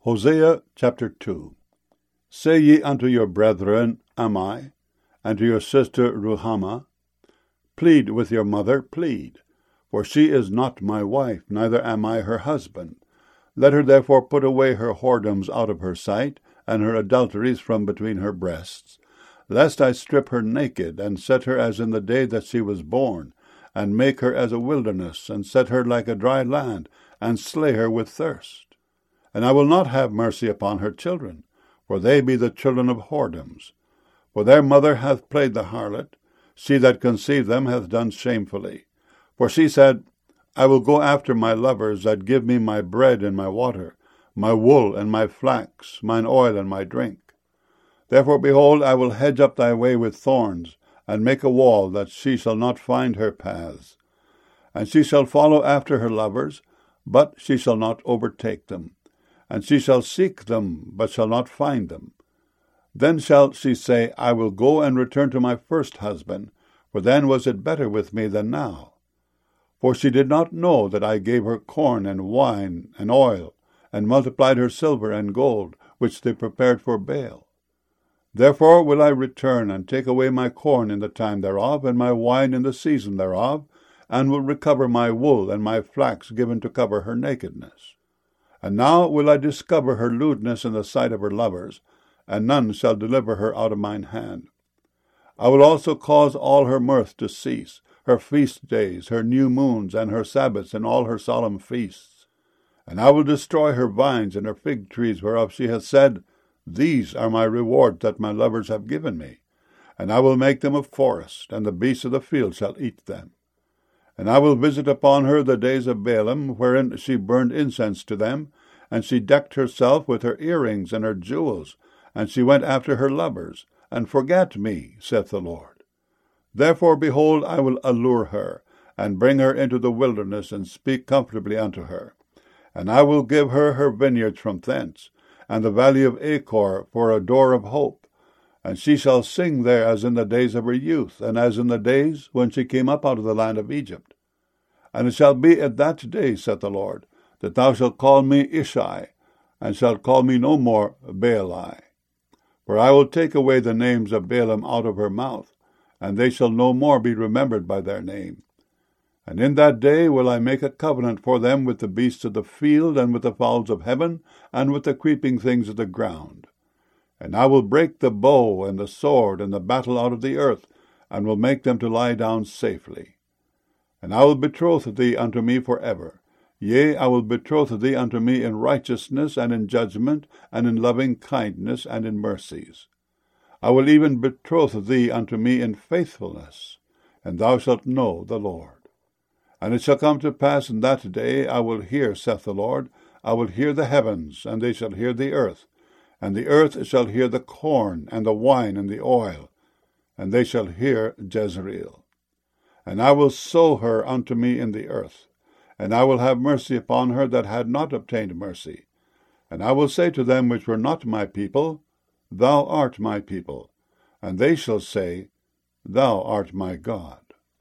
Hosea chapter 2. Say ye unto your brethren, Am I, and to your sister Ruhamah, Plead with your mother, plead, for she is not my wife, neither am I her husband. Let her therefore put away her whoredoms out of her sight, and her adulteries from between her breasts, lest I strip her naked, and set her as in the day that she was born, and make her as a wilderness, and set her like a dry land, and slay her with thirst. And I will not have mercy upon her children, for they be the children of whoredoms. For their mother hath played the harlot, she that conceived them hath done shamefully. For she said, I will go after my lovers that give me my bread and my water, my wool and my flax, mine oil and my drink. Therefore, behold, I will hedge up thy way with thorns, and make a wall, that she shall not find her paths. And she shall follow after her lovers, but she shall not overtake them. And she shall seek them, but shall not find them. Then shall she say, I will go and return to my first husband, for then was it better with me than now. For she did not know that I gave her corn and wine and oil, and multiplied her silver and gold, which they prepared for Baal. Therefore will I return, and take away my corn in the time thereof, and my wine in the season thereof, and will recover my wool and my flax given to cover her nakedness. And now will I discover her lewdness in the sight of her lovers, and none shall deliver her out of mine hand. I will also cause all her mirth to cease, her feast days, her new moons, and her Sabbaths, and all her solemn feasts. And I will destroy her vines and her fig trees, whereof she hath said, These are my rewards that my lovers have given me. And I will make them a forest, and the beasts of the field shall eat them. And I will visit upon her the days of Baalim, wherein she burned incense to them, and she decked herself with her earrings and her jewels, and she went after her lovers, and forgat me, saith the Lord. Therefore, behold, I will allure her, and bring her into the wilderness, and speak comfortably unto her. And I will give her her vineyards from thence, and the valley of Achor for a door of hope. And she shall sing there as in the days of her youth, and as in the days when she came up out of the land of Egypt. And it shall be at that day, saith the Lord, that thou shalt call me Ishai, and shalt call me no more Baali. For I will take away the names of Baalim out of her mouth, and they shall no more be remembered by their name. And in that day will I make a covenant for them with the beasts of the field, and with the fowls of heaven, and with the creeping things of the ground. And I will break the bow and the sword and the battle out of the earth, and will make them to lie down safely. And I will betroth thee unto me for ever. Yea, I will betroth thee unto me in righteousness, and in judgment, and in loving kindness, and in mercies. I will even betroth thee unto me in faithfulness, and thou shalt know the Lord. And it shall come to pass in that day, I will hear, saith the Lord, I will hear the heavens, and they shall hear the earth, and the earth shall hear the corn, and the wine, and the oil, and they shall hear Jezreel. And I will sow her unto me in the earth, and I will have mercy upon her that had not obtained mercy. And I will say to them which were not my people, Thou art my people, and they shall say, Thou art my God.